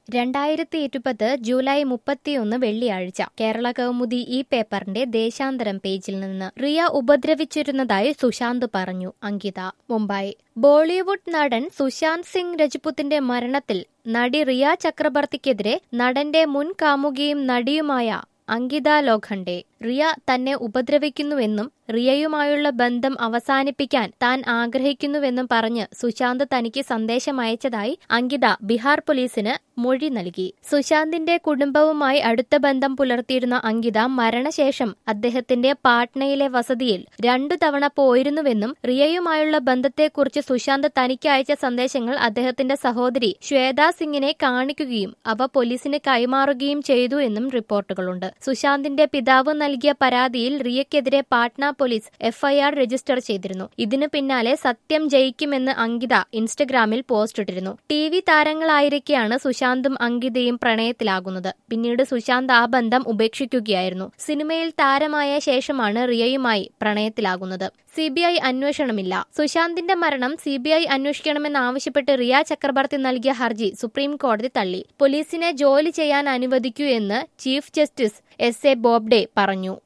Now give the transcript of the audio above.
2020 July 31 വെള്ളിയാഴ്ച കേരള കൗമുദി ഈ പേപ്പറിന്റെ ദേശാന്തരം പേജിൽ നിന്ന് റിയ ഉപദ്രവിച്ചിരുന്നതായി സുശാന്ത് പറഞ്ഞു. അങ്കിത, മുംബൈ. ബോളിവുഡ് നടൻ സുശാന്ത് സിംഗ് രജ്പുത്തിന്റെ മരണത്തിൽ നടി റിയ ചക്രബർത്തിക്കെതിരെ നടന്റെ മുൻ കാമുകിയും നടിയുമായ അങ്കിത ലോഖണ്ഡെ റിയ തന്നെ ഉപദ്രവിക്കുന്നുവെന്നും റിയയുമായുള്ള ബന്ധം അവസാനിപ്പിക്കാൻ താൻ ആഗ്രഹിക്കുന്നുവെന്നും പറഞ്ഞ് സുശാന്ത് തനിക്ക് സന്ദേശം അയച്ചതായി അങ്കിത ബീഹാർ പോലീസിന് മൊഴി നൽകി. സുശാന്തിന്റെ കുടുംബവുമായി അടുത്ത ബന്ധം പുലർത്തിയിരുന്ന അങ്കിത മരണശേഷം അദ്ദേഹത്തിന്റെ പാട്നയിലെ വസതിയിൽ 2 തവണ പോയിരുന്നുവെന്നും റിയയുമായുള്ള ബന്ധത്തെക്കുറിച്ച് സുശാന്ത് തനിക്ക് അയച്ച സന്ദേശങ്ങൾ അദ്ദേഹത്തിന്റെ സഹോദരി ശ്വേതാ സിംഗിനെ കാണിക്കുകയും അവ പോലീസിന് കൈമാറുകയും ചെയ്തു എന്നും റിപ്പോർട്ടുകളുണ്ട്. സുശാന്തിന്റെ പിതാവ് നൽകിയ പരാതിയിൽ റിയയ്ക്കെതിരെ പാട്ന പോലീസ് എഫ്ഐആർ രജിസ്റ്റർ ചെയ്തിരുന്നു. ഇതിനു പിന്നാലെ സത്യം ജയിക്കുമെന്ന് അങ്കിത ഇൻസ്റ്റഗ്രാമിൽ പോസ്റ്റ് ഇട്ടിരുന്നു. TV താരങ്ങളായിരിക്കെയാണ് സുശാന്തും അങ്കിതയും പ്രണയത്തിലാകുന്നത്. പിന്നീട് സുശാന്ത് ആ ബന്ധം ഉപേക്ഷിക്കുകയായിരുന്നു. സിനിമയിൽ താരമായ ശേഷമാണ് റിയയുമായി പ്രണയത്തിലാകുന്നത്. CBI അന്വേഷണമില്ല. സുശാന്തിന്റെ മരണം CBI അന്വേഷിക്കണമെന്നാവശ്യപ്പെട്ട് റിയ ചക്രബർത്തി നൽകിയ ഹർജി സുപ്രീം കോടതി തള്ളി. പോലീസിനെ ജോലി ചെയ്യാൻ അനുവദിക്കൂ എന്ന് ചീഫ് ജസ്റ്റിസ് SA ബോബ്ഡെ പറഞ്ഞു.